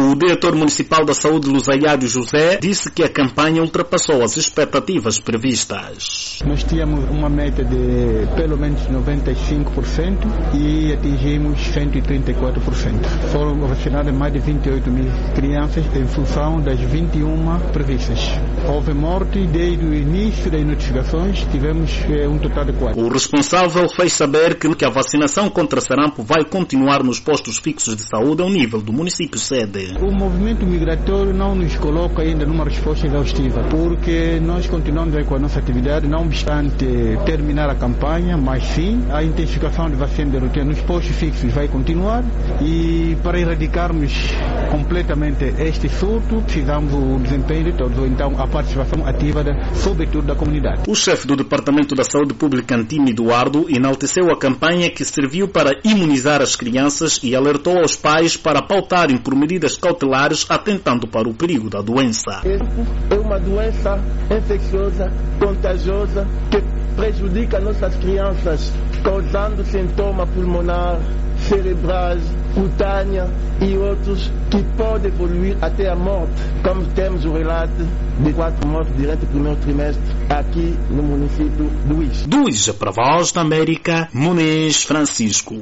O diretor municipal da saúde, Luzaiádio José, disse que a campanha ultrapassou as expectativas previstas. Nós tínhamos uma meta de pelo menos 95% e atingimos 134%. Foram vacinadas mais de 28 mil crianças em função das 21 previstas. Houve morte desde o início das notificações, tivemos um total de 4. O responsável fez saber que a vacinação contra sarampo vai continuar nos postos fixos de saúde ao nível do município sede. O movimento migratório não nos coloca ainda numa resposta exaustiva, porque nós continuamos com a nossa atividade, não obstante terminar a campanha, mas sim, a intensificação de vacina de rotina nos postos fixos vai continuar e para erradicarmos completamente este surto, precisamos o desempenho de todos, ou então a participação ativa, sobretudo da comunidade. O chefe do Departamento da Saúde Pública, Antime Eduardo, enalteceu a campanha que serviu para imunizar as crianças e alertou aos pais para pautarem por medidas cautelares atentando para o perigo da doença. É uma doença infecciosa, contagiosa, que prejudica nossas crianças, causando sintomas pulmonares, cerebrais, cutânea e outros que podem evoluir até a morte, como temos o relato de 4 mortes durante o primeiro trimestre aqui no município do Ix. Do Ix, para a Voz da América, Muniz Francisco.